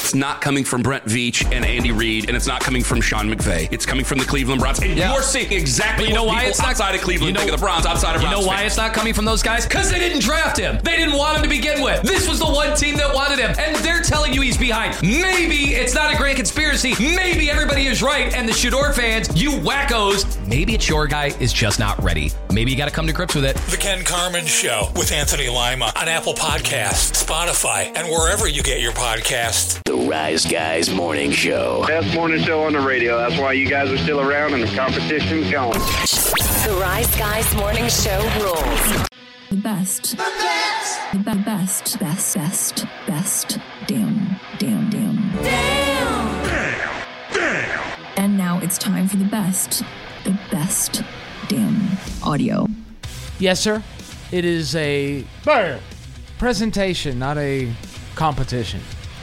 it's not coming from Brent Veach and Andy Reid, and it's not coming from Sean McVay. It's coming from the Cleveland Browns. And you're seeing exactly what people outside of Cleveland think of the Browns, outside of Browns. You know why it's not coming from those guys? Because they didn't draft him. They didn't want him to begin with. This was the one team that wanted him, and they're telling you he's behind. Maybe it's not a grand conspiracy. Maybe everybody is right, and the Shador fans, you wackos, maybe it's your guy is just not ready. Maybe you got to come to grips with it. The Ken Carman Show with Anthony Lima on Apple Podcasts, Spotify, and wherever you get your podcasts. The Rise Guys Morning Show. Best morning show on the radio. That's why you guys are still around and the competition's going. The Rise Guys Morning Show rules. The best. The best. The best. Best. Best. Best. Damn. Damn. Damn. Damn. Damn. Damn. And now it's time for the best. The best. Damn. Audio. Yes, sir. It is a presentation, not a competition.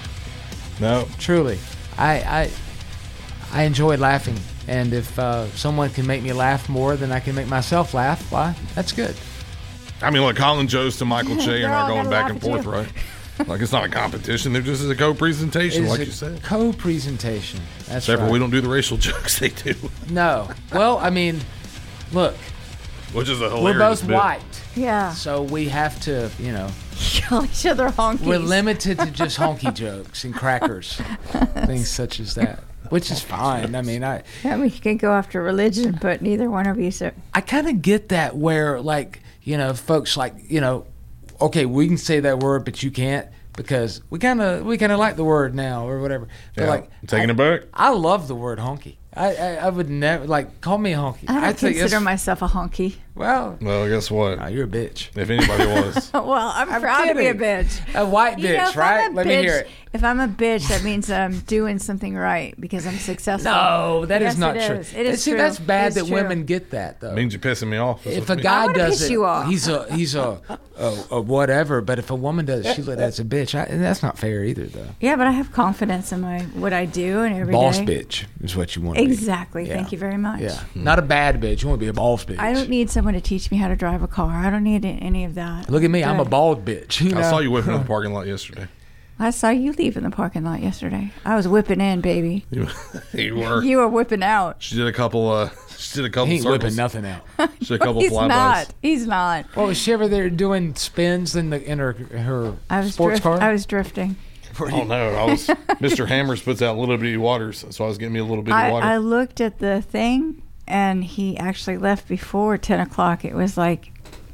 No. Truly. I enjoy laughing. And if someone can make me laugh more than I can make myself laugh, why, that's good. I mean, look, Colin Jost and Michael Che are not going back and forth, right? Like, it's not a competition. They're just a co-presentation, like you said. Co-presentation. That's Except right. for we don't do the racial jokes they do. No. Well, I mean, look. Which is a hilarious We're both bit. white. Yeah. So we have to, Call each other honkies. We're limited to just honky jokes and crackers. Things such as that. Which is fine. I mean, we can go after religion, but neither one of you. I kind of get that where, folks okay, we can say that word, but you can't because we kind of like the word now or whatever. But I'm taking it back. I love the word honky. I would never call me a honky. I don't consider myself a honky. Well, guess what? You're a bitch. If anybody was. Well, I'm proud to be a bitch. A white bitch, right? Let me hear it. If I'm a bitch, that means that I'm doing something right because I'm successful. No, that is not true. It is true. That's bad that women get that, though. It means you're pissing me off. If a guy does it, you off. he's a whatever. But if a woman does it, that's a bitch. And that's not fair either, though. Yeah, but I have confidence in what I do and every boss day. bitch is what you want to be. Exactly. Yeah. Thank you very much. Yeah. Not a bad bitch. You want to be a boss bitch. I don't need someone to teach me how to drive a car. I don't need any of that. Look at me. I'm a bald bitch. I saw you whipping in the parking lot yesterday. I saw you leave in the parking lot yesterday. I was whipping in, baby. You were. You were whipping out. She did a couple. He ain't circles. Whipping nothing out. She did a couple flybys. He's not. Well, was she ever there doing spins in her sports car? I was drifting. Oh no! I was. Mr. Hammers puts out little bitty waters, so I was getting me a little bitty water. I looked at the thing, and he actually left before 10 o'clock. It was like.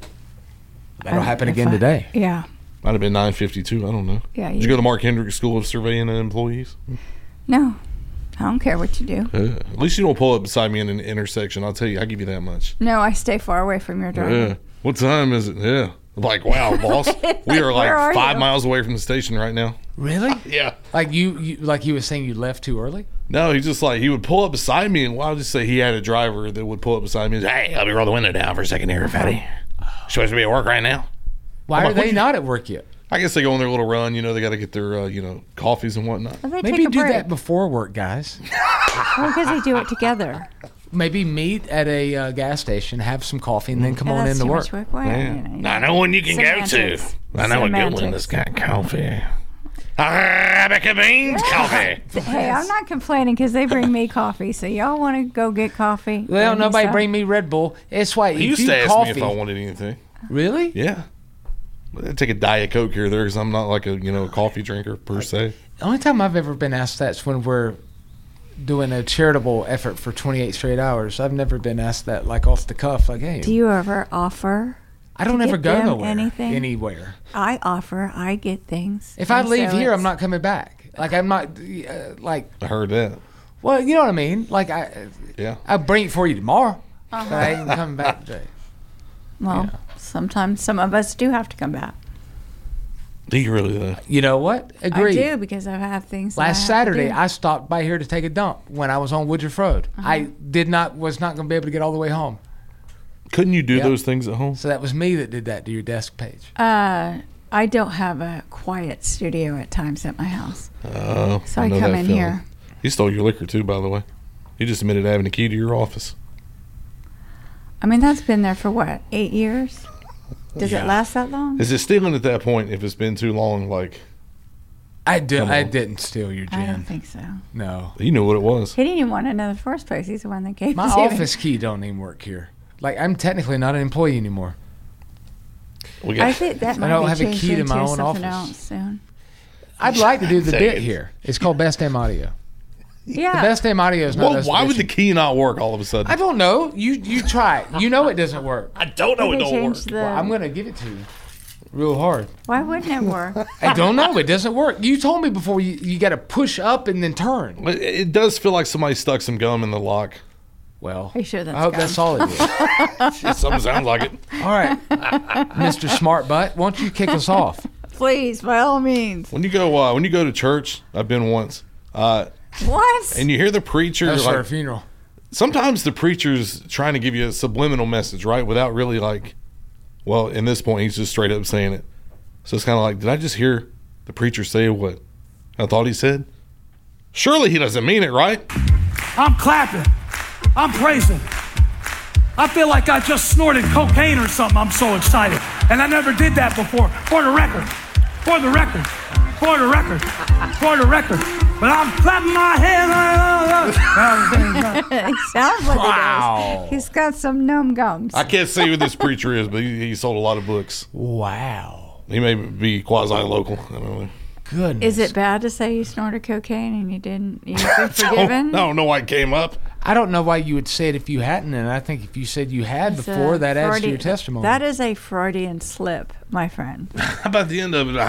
That'll happen again today. Yeah. Might have been 9:52. I don't know. Yeah. Did you go to Mark Hendricks School of Surveying and Employees? No. I don't care what you do. At least you don't pull up beside me in an intersection. I'll tell you, I give you that much. No, I stay far away from your driveway. Yeah. What time is it? Yeah. Like, wow, boss. We are like 5 miles away from the station right now. Really? Yeah. Like you was saying you left too early? No, he just he would pull up beside me, and I'll just say he had a driver that would pull up beside me and say, hey, let me roll the window down for a second here, fatty. Supposed to be at work right now. Why are they not at work yet? I guess they go on their little run. They got to get their, coffees and whatnot. Well, maybe do that before work, guys. Well, because they do it together. Maybe meet at a gas station, have some coffee, and then come on in to work. I know one you can go to. I know a good one that's got coffee. Arabica beans coffee. Hey, I'm not complaining because they bring me coffee. So y'all want to go get coffee? Well, nobody bring me Red Bull. It's why he used to ask me if I wanted anything. Really? Yeah. I take a Diet Coke here or there because I'm not like a coffee drinker per se. The only time I've ever been asked that is when we're doing a charitable effort for 28 straight hours. I've never been asked that off the cuff. Hey. Do you ever offer? I don't ever go nowhere. Anything? Anywhere. I offer. I get things. If I leave here, I'm not coming back. I'm not I heard that. Well, you know what I mean. I'll bring it for you tomorrow. But I ain't coming back today. Well, sometimes some of us do have to come back. Do you really though? You know what? Agreed. I do because I have things. Last Saturday, I stopped by here to take a dump when I was on Woodruff Road. I was not going to be able to get all the way home. Couldn't you do those things at home? So that was me that did that to your desk page. I don't have a quiet studio at times at my house. Oh, so I come in here. He stole your liquor too, by the way. He just admitted having a key to your office. I mean, that's been there for what, 8 years? Does it last that long? Is it stealing at that point if it's been too long? I didn't steal your gin. I don't think so. No. You knew what it was. He didn't even want to know in the first place. He's the one that gave My it to me. office key don't even work here. Like, I'm technically not an employee anymore. I think that might I don't be have a changed key to into my own something office. else soon. I'd like to do the bit here. It's called Best Damn Audio. Yeah. The Best Damn Audio is not us Why would the bitching. key not work all of a sudden? I don't know. You try it. You know it doesn't work. I don't know it don't work. Well, I'm going to give it to you real hard. Why wouldn't it work? I don't know. It doesn't work. You told me before you got to push up and then turn. It does feel like somebody stuck some gum in the lock. Well, Are you sure that's I hope gum? that's all it is. Something sounds like it. All right, Mr. Smart Butt, why don't you kick us off? Please, by all means. When you go to church, I've been once. What? And you hear the preacher. That's like, for a funeral. Sometimes the preacher's trying to give you a subliminal message, right? Without really well, in this point, he's just straight up saying it. So it's kind of like, did I just hear the preacher say what I thought he said? Surely he doesn't mean it, right? I'm clapping. I'm praising. I feel like I just snorted cocaine or something. I'm so excited. And I never did that before. For the record. For the record. For the record. For the record. But I'm clapping my hands. He sounds like Wow. it is. He's got some numb gums. I can't say who this preacher is, but he sold a lot of books. Wow. He may be quasi-local. I don't know. Goodness. Is it bad to say you snorted cocaine and you've been forgiven? I don't know why it came up. I don't know why you would say it if you hadn't, and I think if you said you had It's before, a that adds to Freudian- your testimony. That is a Freudian slip, my friend. How about the end of it?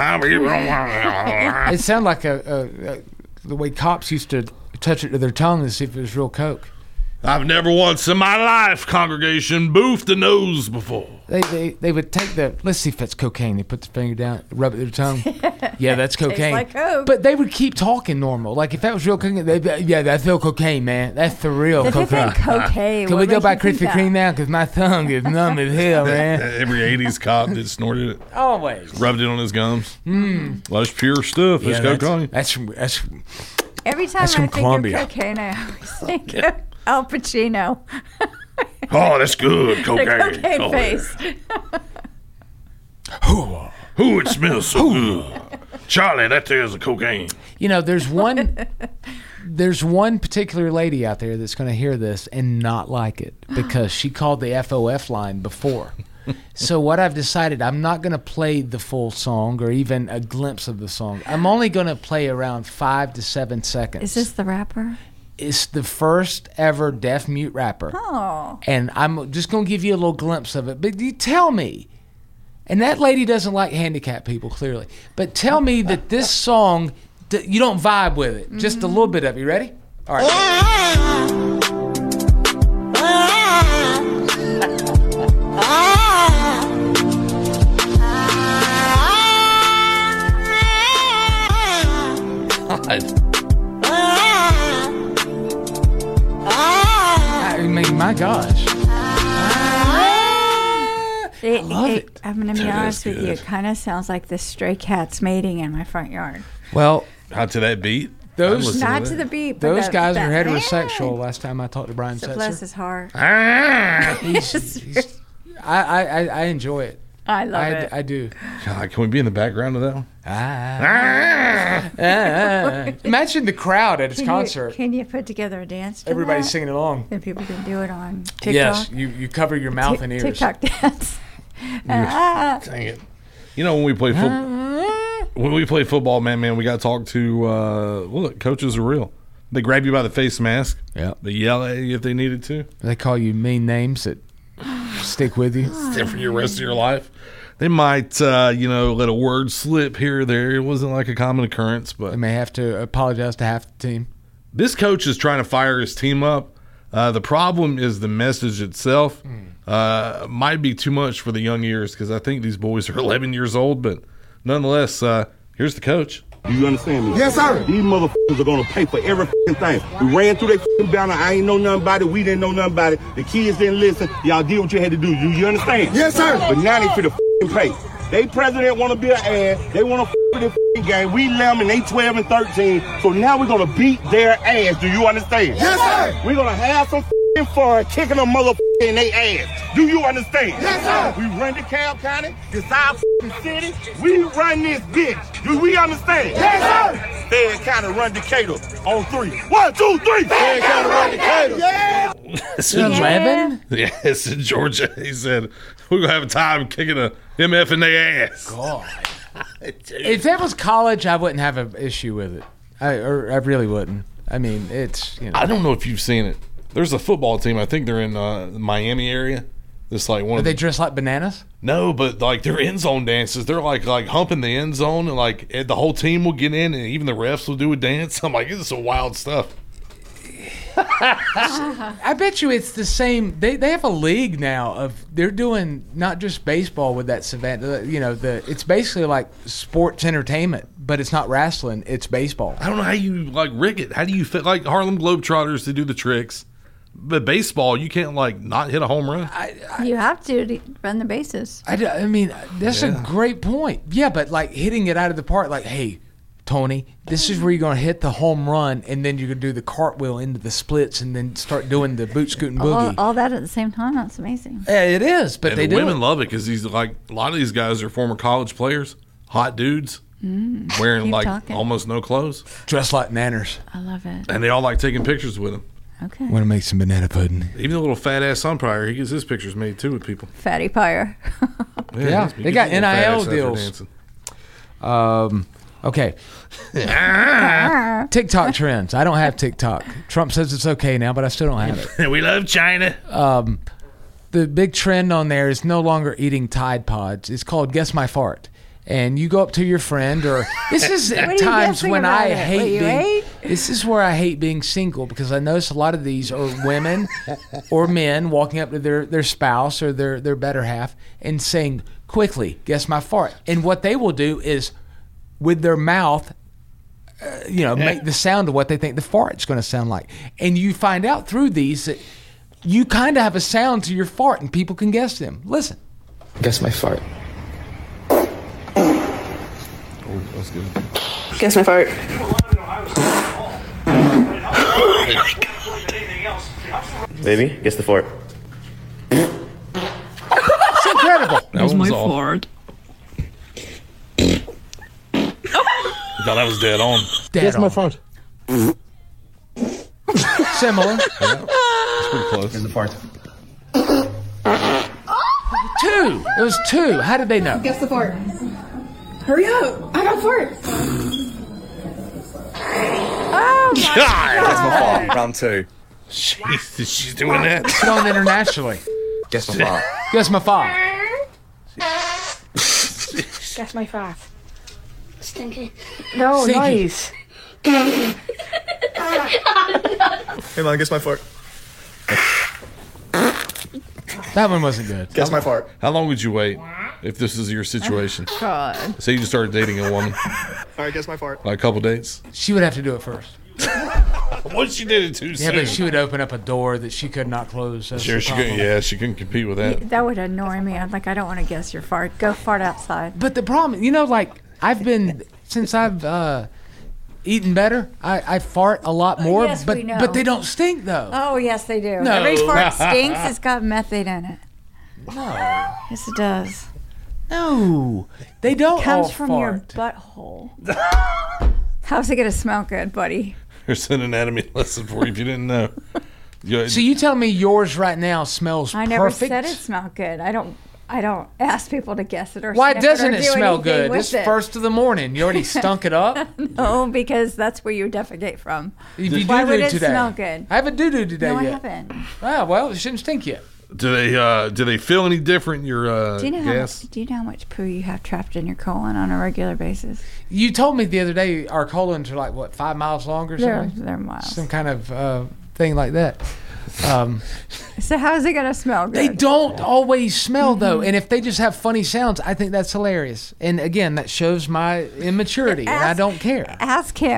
It sounded like the way cops used to touch it to their tongue to see if it was real coke. I've never once in my life, congregation, boofed a nose before. They would take let's see if that's cocaine. They put the finger down, rub it to their tongue. Yeah, that's Tastes cocaine. like coke. But they would keep talking normal. Like if that was real cocaine, they'd be, yeah, that's real cocaine, man. That's the real If it cocaine. ain't cocaine, Can what we go makes by you think Krispy that? Kreme now? Because my tongue is numb as hell, man. Every 80s cop that snorted it, Always. rubbed it on his gums. Well, that's pure stuff. It's cocaine. That's Every time I That's from think Colombia. of cocaine, I always think of Al Pacino. Oh, that's good. The Cocaine. cocaine Oh, face. Ooh, it smells so good. Charlie, that there's a cocaine. You know, there's one particular lady out there that's going to hear this and not like it because she called the FOF line before. So what I've decided, I'm not going to play the full song or even a glimpse of the song. I'm only going to play around 5 to 7 seconds. Is this the rapper? It's the first ever deaf mute rapper. Oh. And I'm just going to give you a little glimpse of it. But you tell me, and that lady doesn't like handicapped people, clearly, but tell me that this song, you don't vibe with it. Just a little bit of it. You ready? All right. I mean, my gosh. I love it. I'm going to be honest with you. It kind of sounds like the stray cats mating in my front yard. Well, How to that beat? those Not to the beat, but those guys are that- heterosexual. Last time I talked to Brian So bless Setzer, his heart. I enjoy it. I love it. I do. God, can we be in the background of that one? Imagine the crowd at his Can concert. can you put together a dance? To Everybody's that? singing along. And people can do it on TikTok. Yes, you cover your mouth and ears. TikTok dance. Dang it. You know, when we play football, man, we got to talk to, look, coaches are real. They grab you by the face mask. Yeah. They yell at you if they needed to. They call you mean names that stick with you. Stay for your rest of your life. They might, let a word slip here or there. It wasn't like a common occurrence, but They may have to apologize to half the team. this coach is trying to fire his team up. The problem is the message itself. Might be too much for the young years because I think these boys are 11 years old, but nonetheless, here's the coach. Do you understand me? Yes, sir. These motherfuckers are gonna pay for every thing. We ran through their banner. I ain't know nothing about it. We didn't know nothing about it. The kids didn't listen. Y'all did what you had to do. You understand? Yes, sir. But now they finna pay. They president want to be an ass. They want to with this game. We 11, they 12 and 13. So now we're gonna beat their ass. Do you understand? Yes, sir. We're gonna have some fun kicking a motherfucker in their ass. Do you understand? Yes, sir. We run DeKalb County. This our city. We run this bitch. Do we understand? Yes, sir. Fayette County run Decatur on 3. 1, 2, 3. Fayette County run Decatur. Yeah. It's in 11? Yeah, it's in Georgia. He said, we're going to have a time kicking a MF in their ass. God. If that was college, I wouldn't have an issue with it. I really wouldn't. I mean, it's, you know. I don't know if you've seen it. There's a football team. I think they're in the Miami area. It's like one. Are they dressed like bananas? No, but like their end zone dances. They're like humping the end zone, and like the whole team will get in, and even the refs will do a dance. I'm like, this is some wild stuff. I bet you it's the same. They have a league now of they're doing not just baseball with that Savannah. You know, it's basically like sports entertainment, but it's not wrestling. It's baseball. I don't know how you like rig it. How do you fit like Harlem Globetrotters to do the tricks? But baseball, you can't like not hit a home run. You have to run the bases. I mean, that's a great point. Yeah, but like hitting it out of the park, like, hey, Tony, this is where you're going to hit the home run, and then you're going to do the cartwheel into the splits, and then start doing the boot scooting boogie. All that at the same time. That's amazing. Yeah, it is, but they do. Women love it because these like a lot of these guys are former college players, hot dudes. Wearing like almost no clothes, dressed like nanners. I love it, and they all like taking pictures with him. Okay. Want to make some banana pudding? Even the little fat ass umpire, he gets his pictures made too with people. Fatty Pyre. Yeah, they got NIL deals. Okay. TikTok trends. I don't have TikTok. Trump says it's okay now, but I still don't have it. We love China. The big trend on there is no longer eating Tide Pods. It's called Guess My Fart. And you go up to your friend, or this is at times when I hate being. This is where I hate being single, because I notice a lot of these are women or men walking up to their spouse or their better half and saying quickly, "Guess my fart." And what they will do is, with their mouth, make the sound of what they think the fart's going to sound like. And you find out through these that you kind of have a sound to your fart, and people can guess them. Listen. Guess my fart. That's good. Guess my fart. Baby, guess the fart. It's incredible. Guess my fart. No, that was dead on. Guess my fart. Similar. Yeah. It's pretty close. Guess the fart. 2. It was 2. How did they know? Guess the fart. Hurry up! I got fart. Oh my God! Guess my fart. Round 2. She's doing that. She's going internationally. Guess my fart. Guess my fart. Guess my fart. Stinky. No, Stinky. nice. Hey man, guess my fart. That one wasn't good. Guess my fart. How long would you wait if this is your situation? God. Say you just started dating a woman. All right, guess my fart. Like a couple dates. She would have to do it first. What if she did it too soon? Yeah, but she would open up a door that she could not close. That's Sure, the she problem. couldn't. Yeah, she couldn't compete with that. That would annoy me. I'm like, I don't want to guess your fart. Go fart outside. But the problem, I've been, since I've eaten better, I fart a lot more. Yes, but we know. But they don't stink, though. Oh, yes, they do. No. Every fart stinks. It's got methane in it. No. Yes, it does. No. They don't It comes all from fart. your butthole. How's it going to smell good, buddy? There's an anatomy lesson for you if you didn't know. So you tell me yours right now smells I never perfect? said it smelled good. I don't ask people to guess it or Why sniff doesn't or it do smell anything good? with It's it. first of the morning. You already stunk it up? No, because that's where you defecate from. If you Why would doo-doo it today. smell good? I haven't doo-doo today No, I yet. haven't. Ah, well, it shouldn't stink yet. Do they feel any different? Your Do you know gas? do you know how much poo you have trapped in your colon on a regular basis? You told me the other day our colons are like, 5 miles long or something? They're miles. Some kind of thing like that. So how is it going to smell good? They don't always smell, though. And if they just have funny sounds, I think that's hilarious. And again, that shows my immaturity, and I don't care. Ask him.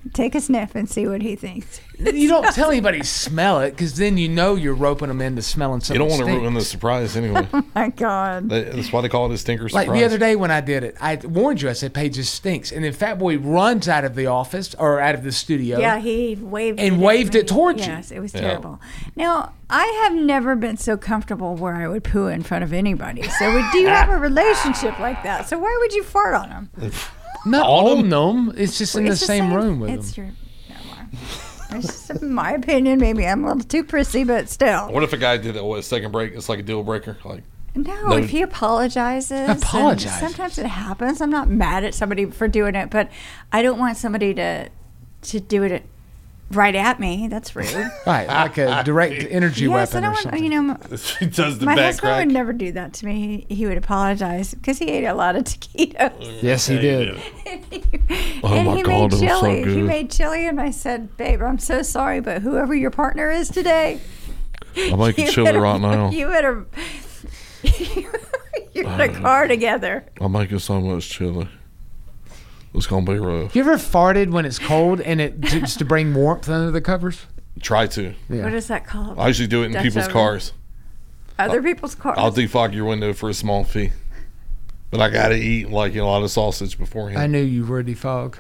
Take a sniff and see what he thinks. You don't tell anybody smell it, because then you know you're roping them into smelling something. You don't want to stinks. ruin the surprise anyway. Oh my God. That's why they call it a stinker surprise. Like the other day when I did it, I warned you. I said, Paige just stinks. And then Fat Boy runs out of the office or out of the studio. Yeah, he waved it towards you. Yes, it was terrible. Now, I have never been so comfortable where I would poo in front of anybody. So do you have a relationship like that? So why would you fart on him? Not on them. It's just in the same room with them. It's your. It's just my opinion. Maybe I'm a little too prissy, but still. What if a guy did a second break? It's like a deal breaker. Like no, if he apologizes. Apologize. Sometimes it happens. I'm not mad at somebody for doing it, but I don't want somebody to do it right at me. That's rude. Right, like a direct energy weapon or something. He does the my back husband crack. would never do that to me. He would apologize because he ate a lot of taquitos. Yes, he did. And my he God, made it was so chili. good. He made chili, and I said, "Babe, I'm so sorry, but whoever your partner is today, I'm making chili right now. You better you put a car together." I'm making so much chili. It's gonna be rough. You ever farted when it's cold and it just to bring warmth under the covers? Try to. Yeah. What is that called? I usually do it in Dutch people's oven? cars. Other people's cars. I'll defog your window for a small fee. But I gotta eat like a lot of sausage beforehand. I knew you were defog.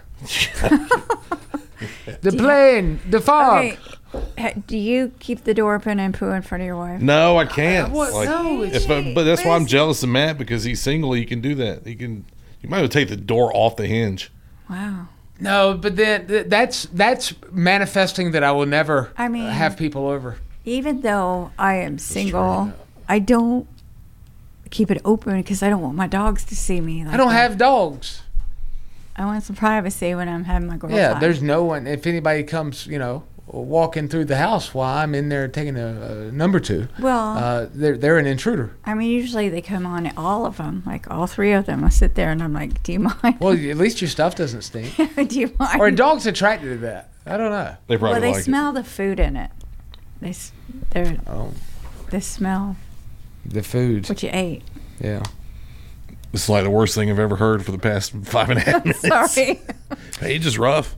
The plane, the fog. Okay. Do you keep the door open and poo in front of your wife? No, I can't. What? Like, No, it's but that's why I'm jealous of Matt, because he's single. He can do that. You might as well take the door off the hinge. Wow. No, but then that's manifesting that I will never have people over. Even though I am single, I don't keep it open because I don't want my dogs to see me. I don't have dogs. I want some privacy when I'm having my girl Yeah, time. there's no one. If anybody comes, walking through the house while I'm in there taking a number two, Well, they're an intruder. I mean, usually they come on, all of them, like all three of them. I sit there and I'm like, do you mind? Well, at least your stuff doesn't stink. Do you mind? Or a dog's attracted to that. I don't know. They probably they like smell the food in it. They smell the food what you ate. Yeah. It's like the worst thing I've ever heard for the past 5.5 minutes. Sorry. Hey, just rough.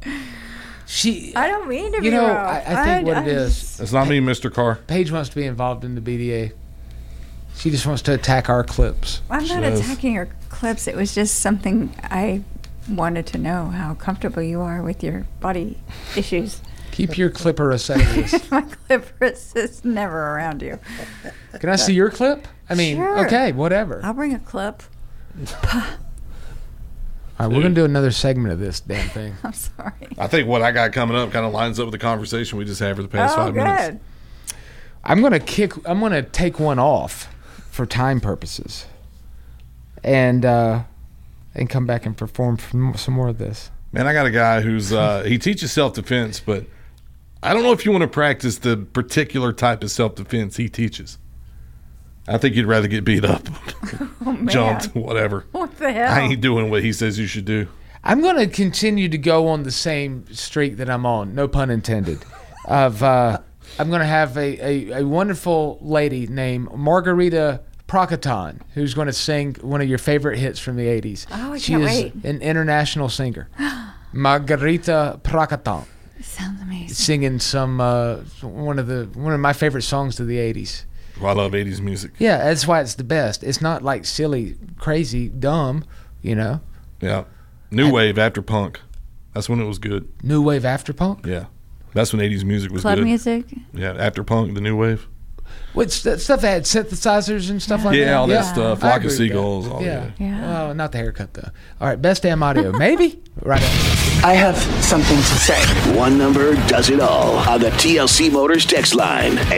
I don't mean to be rough. I think what it is. It's not me, Mr. Carr. Paige wants to be involved in the BDA. She just wants to attack our clips. I'm not attacking your clips. It was just something I wanted to know, how comfortable you are with your body issues. Keep your clipper this. My clipper is never around you. Can I see your clip? I mean, Sure. okay, whatever. I'll bring a clip. All right, we're going to do another segment of this damn thing. I'm sorry. I think what I got coming up kind of lines up with the conversation we just had for the past 5 good. minutes. I'm going to take one off for time purposes. And come back and perform some more of this. Man, I got a guy who's he teaches self-defense, but I don't know if you want to practice the particular type of self-defense he teaches. I think you'd rather get beat up, jumped, whatever. What the hell? I ain't doing what he says you should do. I'm going to continue to go on the same streak that I'm on, no pun intended. I'm going to have a wonderful lady named Margarita Prakaton, who's going to sing one of your favorite hits from the 80s. Oh, I she can't is wait. an international singer. Margarita Prakaton. Sounds amazing. Singing some one of my favorite songs of the 80s. Well, I love 80s music. Yeah, that's why it's the best. It's not like silly, crazy, dumb, Yeah. New wave after punk. That's when it was good. New wave after punk? Yeah. That's when 80s music was Club good. music? Yeah, after punk, the new wave. What's that stuff that had synthesizers and stuff like that? Yeah, all that stuff. I Flock of agree with Seagulls. that. All Yeah. Yeah. Oh, not the haircut, though. All right, best damn audio. Maybe? Right on. I have something to say. One number does it all on the TLC Motors text line at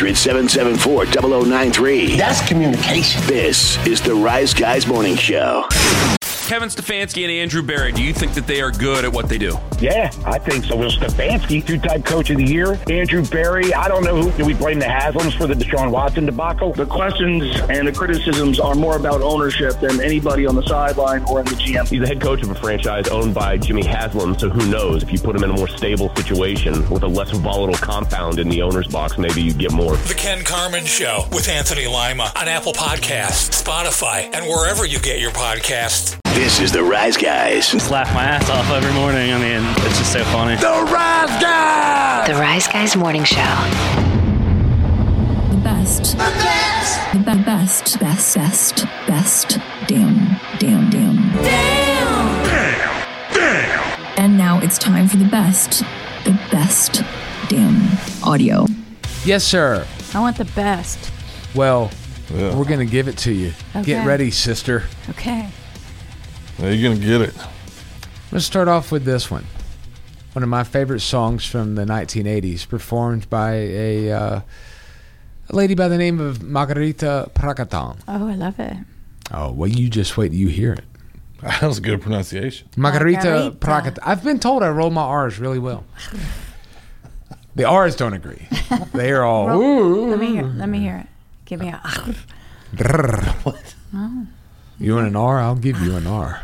800-774-0093. That's communication. This is the Rise Guys Morning Show. Kevin Stefanski and Andrew Berry, do you think that they are good at what they do? Yeah, I think so. Well, Stefanski, two-time coach of the year. Andrew Berry, I don't know do we blame the Haslams for the Deshaun Watson debacle? The questions and the criticisms are more about ownership than anybody on the sideline or in the GM. He's the head coach of a franchise owned by Jimmy Haslam, so who knows? If you put him in a more stable situation with a less volatile compound in the owner's box, maybe you get more. The Ken Carman Show with Anthony Lima on Apple Podcasts, Spotify, and wherever you get your podcasts. This is the Rise Guys. Just laugh my ass off every morning. I mean, it's just so funny. The Rise Guys! The Rise Guys Morning Show. The best. The best. The best. Best. Best. Damn. And now it's time for the best. The best damn audio. Yes, sir. I want the best. Well, we're going to give it to you. Okay. Get ready, sister. Okay. Yeah, you're going to get it. Let's start off with this one. One of my favorite songs from the 1980s, performed by a lady by the name of Margarita Prakatan. Oh, I love it. Oh, well, you just wait till you hear it. That was a good pronunciation. Margarita Prakatan. I've been told I roll my R's really well. The R's don't agree. They are all. Let me hear it. Give me a. What? Oh. You want an R? I'll give you an R.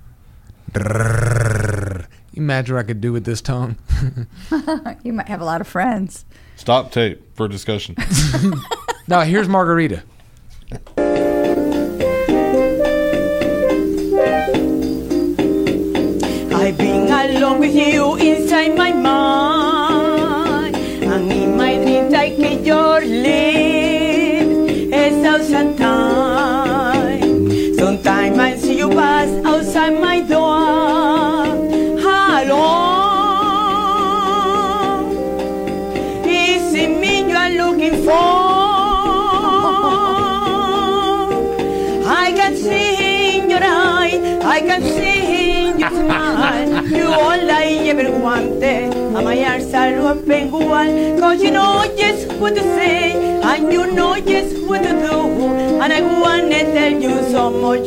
Imagine what I could do with this tongue. You might have a lot of friends. Stop tape for discussion. No, here's Margarita. I've been alone with you inside my mind, and in my dreams I keep your lips 1,000 times. Sometimes I see you pass outside my door. Hello, is it me you are looking for? I can see in your eyes, I can see in your smile. You all I ever wanted, and my arms are open wide. Cause you know just what to say, and you know just what to do. And I wanna tell you so much.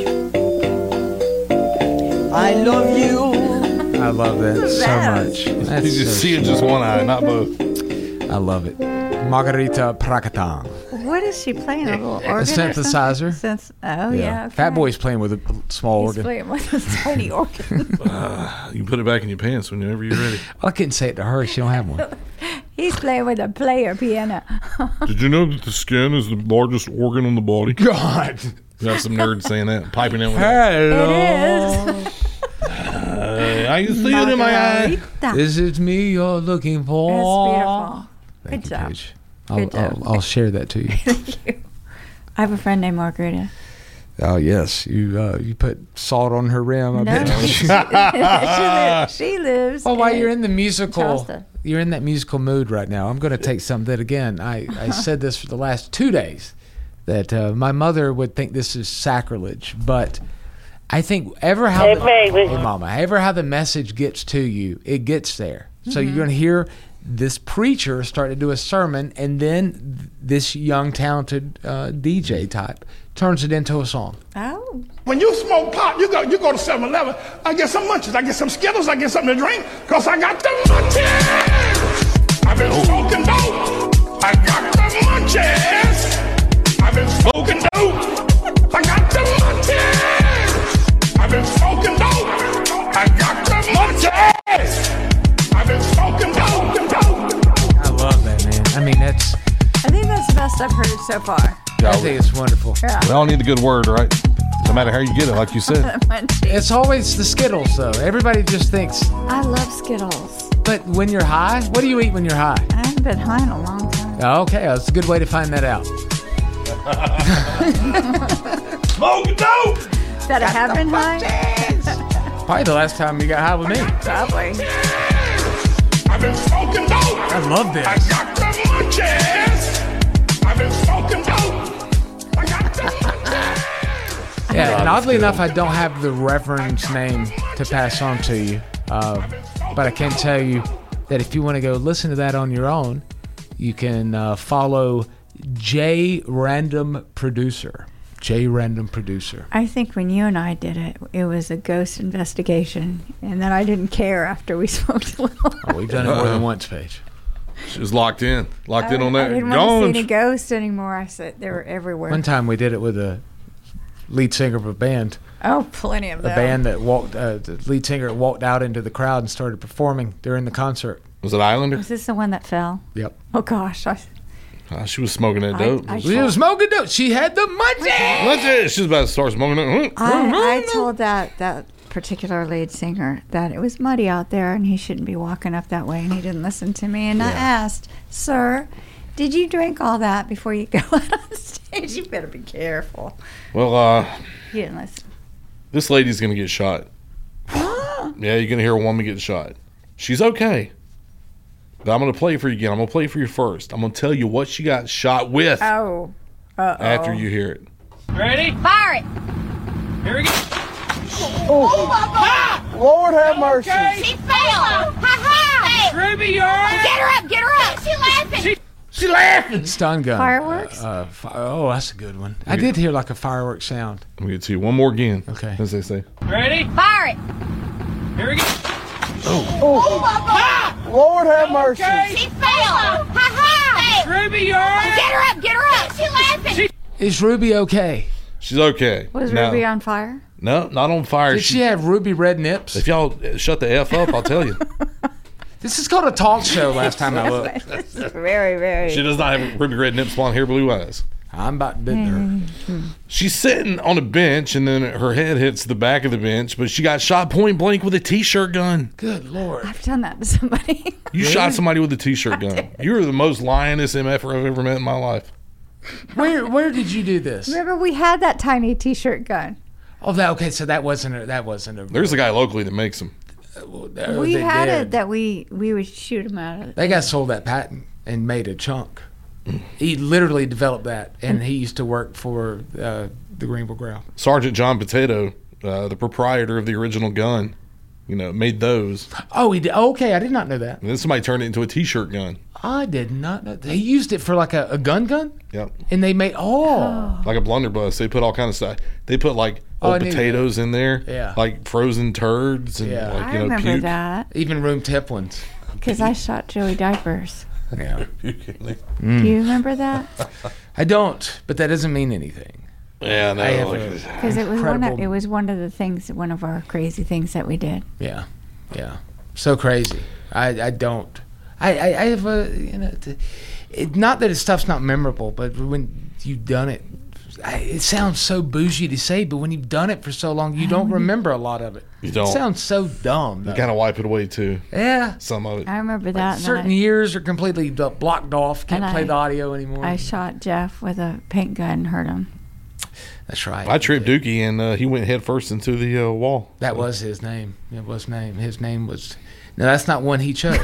I love you. I love that so much. You just see it just one eye, not both. I love it. Margarita Prakatan. What is she playing? A little organ? A synthesizer. Oh, yeah. Okay. Fat Boy's playing with a small He's organ. playing with a tiny organ. You can put it back in your pants whenever you're ready. I couldn't say it to her. She don't have one. He's playing with a player piano. Did you know that the skin is the largest organ on the body? God. You have some nerd saying that, piping in with Hello. It is. I can see it in my eye. Is it me you're looking for? It's beautiful. Thank Good you, job. Paige. Good job. I'll share that to you. Thank you. I have a friend named Margarita. Oh yes, you put salt on her rim. I bet. She lives. Well, while you're in the musical, Charleston. you're in that musical mood right now. I'm going to take something that again. I said this for the last 2 days that my mother would think this is sacrilege, but I think ever how hey mama, ever how the message gets to you, it gets there. So you're going to hear this preacher start to do a sermon, and then this young, talented DJ type turns it into a song. Oh. When you smoke pot, you go to 7-Eleven, I get some munchies, I get some Skittles, I get something to drink, because I got the munchies. I've been smoking dope. I got the munchies. I've been smoking dope. I got the munchies. I've been smoking dope. I got the munchies. I've been smoking dope. I love that, man. I mean, I think that's the best I've heard so far. I think it's wonderful. Yeah. We all need a good word, right? No matter how you get it, like you said. It's always the Skittles, though. Everybody just thinks. I love Skittles. But when you're high, what do you eat when you're high? I haven't been high in a long time. Okay, that's a good way to find that out. Smoking dope. That I have been high? Probably the last time you got high with me. Probably. I've been smoking dope. I love this. I got the munchies. I've been smoking dope. I got the munchies. Yeah, and oddly enough, I don't have the reverend's name to pass on to you. But I can tell you that if you want to go listen to that on your own, you can follow J Random Producer. J Random Producer. I think when you and I did it, it was a ghost investigation, and then I didn't care after we smoked a little. Oh, we've done it more than once, Paige. She was locked in on that. I didn't want to see any ghosts anymore. I said they were everywhere. One time we did it with a lead singer of a band. Oh, plenty of them. A band that walked, the lead singer walked out into the crowd and started performing during the concert. Was it Islander? Was this the one that fell? Yep. Oh gosh, She was smoking that dope. She was smoking dope. She had the money. That's it. She's about to start smoking it. I told that particular lead singer that it was muddy out there and he shouldn't be walking up that way, and he didn't listen to me. And I asked, "Sir, did you drink all that before you go out on stage? You better be careful." Well, he didn't listen. This lady's gonna get shot. Yeah, you're gonna hear a woman get shot. She's okay. But I'm gonna play it for you again. I'm gonna play it for you first. I'm gonna tell you what she got shot with. Oh. After you hear it. Ready? Fire it. Here we go. Oh, my God. Lord have mercy. Okay. She fell. Ha ha. Ruby, you all right? Get her up. Get her up. She laughing. She laughing. Stun gun. Fireworks? Oh, that's a good one. I did hear like a fireworks sound. Let me get to you one more again. Okay. As they say. Ready? Fire it. Here we go. Oh, my God. Lord have mercy. Okay. She fell. Ha ha. Ruby, you all right? Get her up. Get her up. She laughing. Is Ruby okay? She's okay. Was Now- Ruby on fire? No, not on fire. Did she have ruby red nips? If y'all shut the F up, I'll tell you. This is called a talk show last time I looked. Very, very. She does not have ruby red nips, blonde hair, blue eyes. I'm about to bid her. She's sitting on a bench, and then her head hits the back of the bench, but she got shot point blank with a T-shirt gun. Good Lord. I've done that to somebody. You shot somebody with a T-shirt gun. You're the most lioness MFer I've ever met in my life. Where did you do this? Remember, we had that tiny T-shirt gun. Oh, okay. So that wasn't a. There's a guy locally that makes them. We had it that we would shoot him out of it. They got sold that patent and made a chunk. He literally developed that, and he used to work for the Greenville Growl. Sergeant John Potato, the proprietor of the original gun, made those. Oh, he did. Okay, I did not know that. And then somebody turned it into a T-shirt gun. I did not know. They used it for like a gun? Yep. And they made, like a blunderbuss. They put all kinds of stuff. They put like old potatoes in there. Yeah. Like frozen turds and I remember puke. that. Even room temp ones. Because I shot Joey Diapers. Yeah. Do you remember that? I don't, but that doesn't mean anything. Yeah, no. Because it was one of the things, one of our crazy things that we did. Yeah, yeah, so crazy. I don't. I have a not that stuff's not memorable, but when you've done it, it sounds so bougie to say, but when you've done it for so long, you don't remember a lot of it. You don't. It sounds so dumb. You kind of wipe it away too. Yeah, some of it. I remember that. Certain years are completely blocked off. Can't play the audio anymore. I shot Jeff with a paint gun and hurt him. That's right. I tripped Dookie, and he went head first into the wall. That was his name. It was his name was. No, that's not one he chose.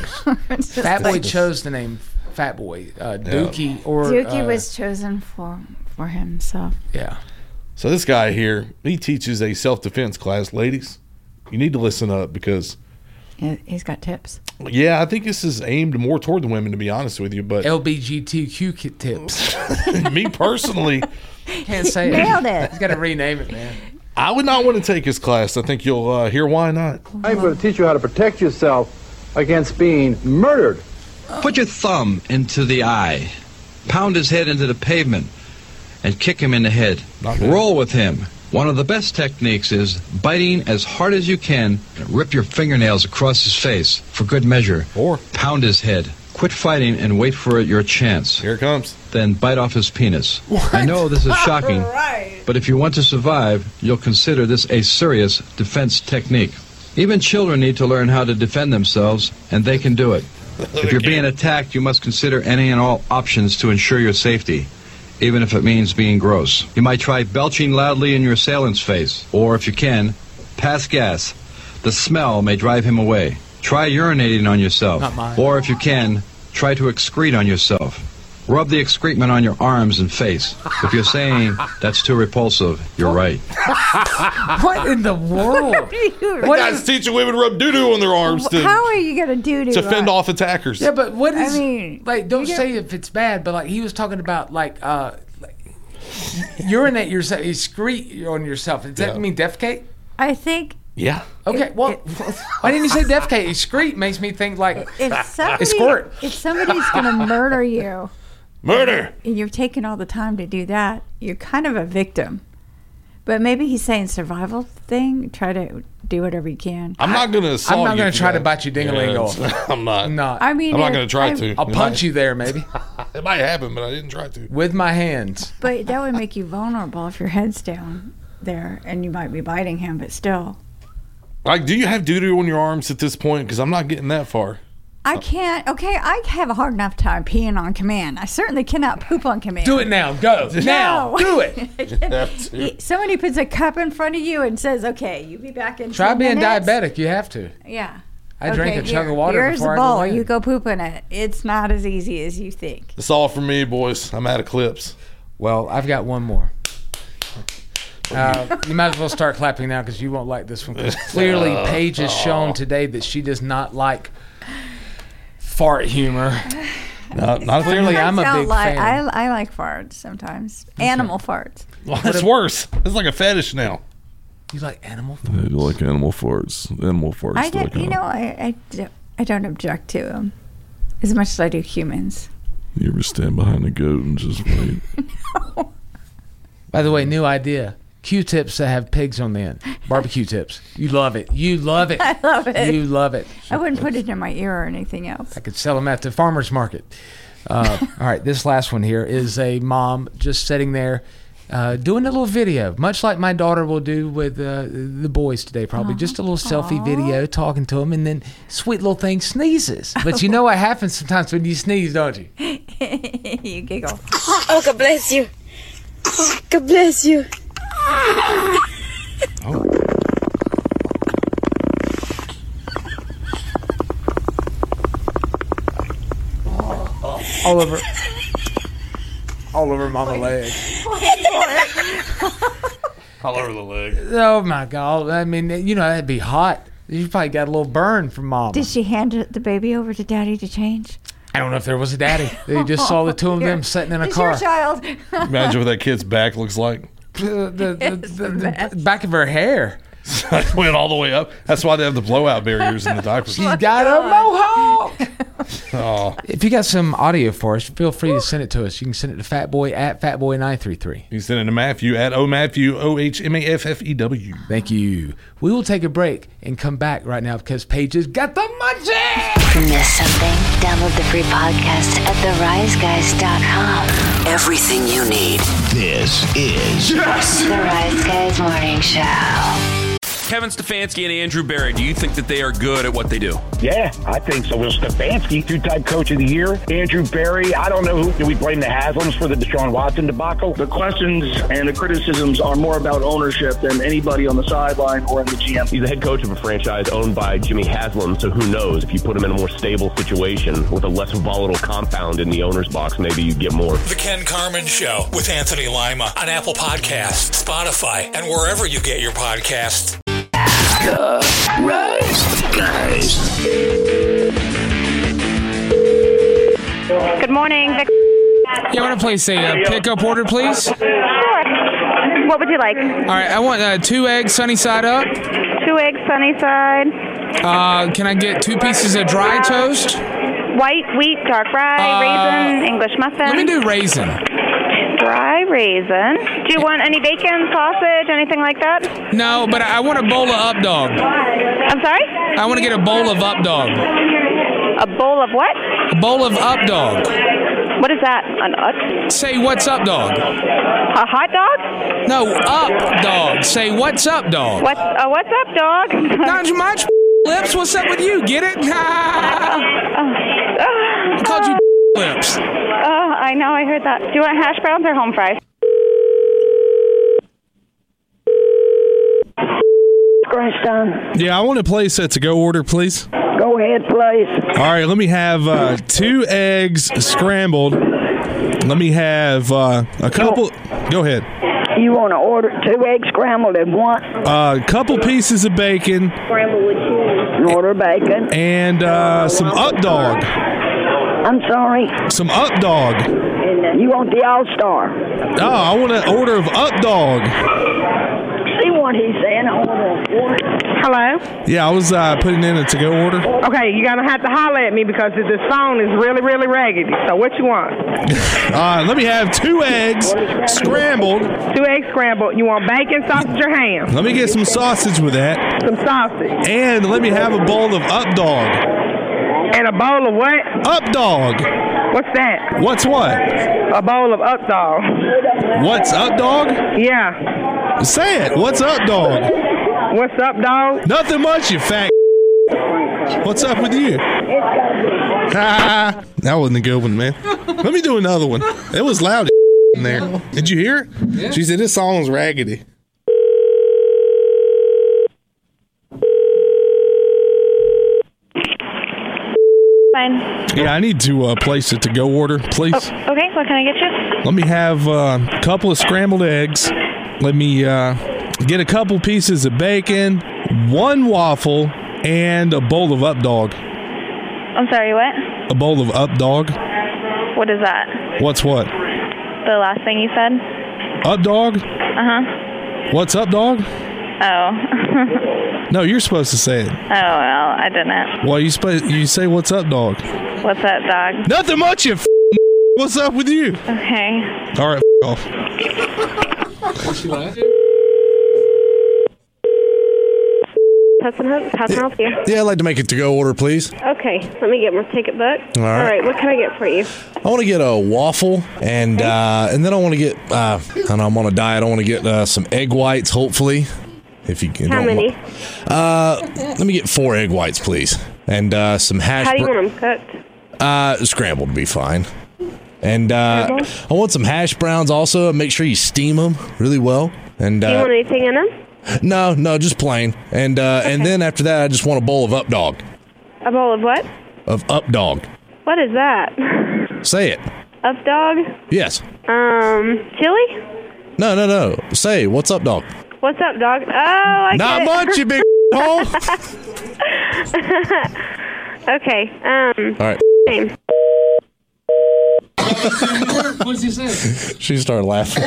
Fat Boy chose the name Fat Boy. Dookie Dookie was chosen for himself. Yeah. So this guy here, he teaches a self-defense class. Ladies, you need to listen up because he's got tips. Yeah, I think this is aimed more toward the women, to be honest with you. But LBGTQ tips. Me personally, can't say it. Nailed it. He's got to rename it, man. I would not want to take his class. I think you'll hear why not. I'm going to teach you how to protect yourself against being murdered. Put your thumb into the eye, pound his head into the pavement, and kick him in the head. Roll with him. One of the best techniques is biting as hard as you can and rip your fingernails across his face for good measure. Or pound his head. Quit fighting and wait for your chance. Here it comes. Then bite off his penis. What? I know this is shocking, but if you want to survive, you'll consider this a serious defense technique. Even children need to learn how to defend themselves, and they can do it. If you're being attacked, you must consider any and all options to ensure your safety, even if it means being gross. You might try belching loudly in your assailant's face, or if you can, pass gas. The smell may drive him away. Try urinating on yourself, or if you can, try to excrete on yourself. Rub the excrement on your arms and face. If you're saying that's too repulsive, you're right. What in the world? What guy's teaching women to rub doo-doo on their arms How are you going to do to fend off attackers? Yeah, but what is... I mean, like, don't say if it's bad, but like he was talking about like urinate yourself, excrete on yourself. Does that mean defecate? I think... Yeah. Okay, well, why didn't you say defecate? Excrete makes me think like squirt. If somebody's going to murder you... Murder! And you're taking all the time to do that, you're kind of a victim. But maybe he's saying survival thing. Try to do whatever you can. I'm not going to assault you. I'm not going to try to bite you ding-a-ling off. I'm not. I'm not. I mean, I'm not going to try to. I'll punch you there, maybe. It might happen, but I didn't try to. With my hands. But that would make you vulnerable if your head's down there and you might be biting him, but still. Like, do you have doo-doo on your arms at this point? Because I'm not getting that far. I can't. Okay, I have a hard enough time peeing on command. I certainly cannot poop on command. Do it now. Go. Now. Do it. Somebody puts a cup in front of you and says, okay, you be back in 2 Try being minutes. diabetic. You have to. Yeah. I drank a chug of water here's before the bowl. I go in. You go poop in it. It's not as easy as you think. It's all for me, boys. I'm out of clips. Well, I've got one more. You might as well start clapping now because you won't like this one. Clearly, Paige has shown today that she does not like fart humor. Not clearly, I'm a big fan. I like farts sometimes. Okay. Animal farts. Well, that's worse. It's like a fetish now. You like animal farts? I do like animal farts. Animal farts. I don't object to them as much as I do humans. You ever stand behind a goat and just wait? No. By the way, new idea. Q-tips that have pigs on the end. Barbecue tips. You love it. You love it. I love it. You love it. I wouldn't put it in my ear or anything else. I could sell them at the farmer's market. All right, this last one here is a mom just sitting there doing a little video, much like my daughter will do with the boys today, probably. Just a little selfie video, talking to them, and then sweet little thing sneezes. But you know what happens sometimes when you sneeze, don't you? You giggle. Oh, God bless you. God bless you. All over mama leg. All over the leg. Oh my God! I mean, you know that'd be hot. You probably got a little burn from mom. Did she hand the baby over to Daddy to change? I don't know if there was a daddy. They just saw the two of them sitting in a car. It's your child. Imagine what that kid's back looks like. The back of her hair. Went all the way up. That's why they have the blowout barriers in the diapers. She's got a mohawk. Oh. If you got some audio for us, feel free to send it to us. You can send it to Fatboy at Fatboy933. You can send it to Matthew at OMatthew, OHMAFFEW. Thank you. We will take a break and come back right now because Paige has got the munchies. Miss something? Download the free podcast at theriseguys.com. Everything you need. This is The Rise Guys Morning Show. Kevin Stefanski and Andrew Berry, do you think that they are good at what they do? Yeah, I think so. Will Stefanski, two-time coach of the year. Andrew Berry, I don't know who. Do we blame the Haslams for the Deshaun Watson debacle? The questions and the criticisms are more about ownership than anybody on the sideline or in the GM. He's the head coach of a franchise owned by Jimmy Haslam, so who knows? If you put him in a more stable situation with a less volatile compound in the owner's box, maybe you get more. The Ken Carman Show with Anthony Lima on Apple Podcasts, Spotify, and wherever you get your podcasts. The Rise Guys. Good morning. Yeah, I want to place a pickup order, please. Sure. What would you like? All right, I want 2 eggs, sunny side up. 2 eggs, sunny side. Can I get 2 pieces of dry toast? White, wheat, dark rye, raisin, English muffin. Let me do raisin. Dry raisin. Do you want any bacon, sausage, anything like that? No, but I want a bowl of Up Dog. I'm sorry? I want to get a bowl of Up Dog. A bowl of what? A bowl of Up Dog. What is that? Say, what's up, dog? A hot dog? No, up, dog. Say, what's up, dog? What's up, dog? Not much, lips. What's up with you? Get it? I called you lips. I know, I heard that. Do you want hash browns or home fries? Yeah, I want to place a to-go order, please. Go ahead, please. All right, let me have 2 eggs scrambled. Let me have a couple. Go ahead. You want to order 2 eggs scrambled and what? A couple pieces of bacon. Scrambled with cheese. Order bacon. And some Up Dog. I'm sorry? Some Up Dog. You want the All-Star? Oh, I want an order of Up Dog. See what he's saying? Hello? Yeah, I was putting in a to-go order. Okay, you're going to have to holler at me because this phone is really, really raggedy. So what you want? Let me have 2 eggs scrambled. 2 eggs scrambled. You want bacon, sausage, or ham? Let me get some sausage with that. Some sausage. And let me have a bowl of Up Dog. And a bowl of what? Up Dog. What's that? What's what? A bowl of up dog. What's up, dog? Yeah. Say it. What's up, dog? What's up, dog? Nothing much, you fat. What's up with you? That wasn't a good one, man. Let me do another one. It was loud in there. Did you hear it? Yeah. She said this song's raggedy. Fine. Yeah, I need to place a to-go order, please. Oh, okay, what can I get you? Let me have a couple of scrambled eggs. Let me get a couple pieces of bacon, one waffle, and a bowl of up dog. I'm sorry, what? A bowl of up dog. What is that? What's what? The last thing you said? Up dog? Uh-huh. What's up, dog? Oh. No, you're supposed to say it. Oh, well, I didn't. Well, you say what's up, dog. What's up, dog? Nothing much, you What's up with you? Okay. All right, off. Is she laughing? How can I help you? Yeah, I'd like to make a to-go order, please. Okay, let me get my ticket book. All right. What can I get for you? I want to get a waffle, and then I want to get, I'm on a diet. I want to get some egg whites, hopefully. If you can. How many? Let me get 4 egg whites, please. And some hash. How do you want them cooked? Scrambled would be fine. And I want some hash browns also. And make sure you steam them really well. And do you want anything in them? No, just plain. And and then after that, I just want a bowl of up dog. A bowl of what? Of up dog. What is that? Say it. Up dog? Yes. Chili? No. Say, what's up, dog? What's up, dog? Oh, I Not get much, you big hole. Okay. All right. Name. What did you say? She started laughing.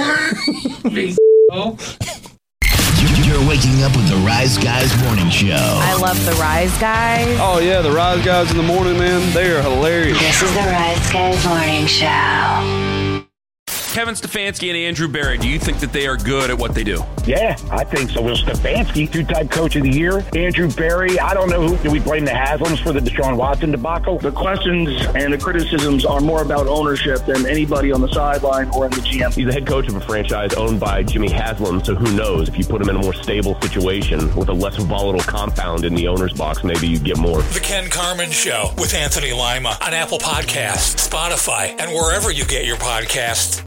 You're waking up with the Rise Guys Morning Show. I love the Rise Guys. Oh, yeah, the Rise Guys in the morning, man. They are hilarious. This is the Rise Guys Morning Show. Kevin Stefanski and Andrew Berry, do you think that they are good at what they do? Yeah, I think so. Will Stefanski, 2-time coach of the year. Andrew Berry, I don't know who. Do we blame the Haslams for the Deshaun Watson debacle? The questions and the criticisms are more about ownership than anybody on the sideline or in the GM. He's the head coach of a franchise owned by Jimmy Haslam, so who knows? If you put him in a more stable situation with a less volatile compound in the owner's box, maybe you get more. The Ken Carman Show with Anthony Lima on Apple Podcasts, Spotify, and wherever you get your podcasts.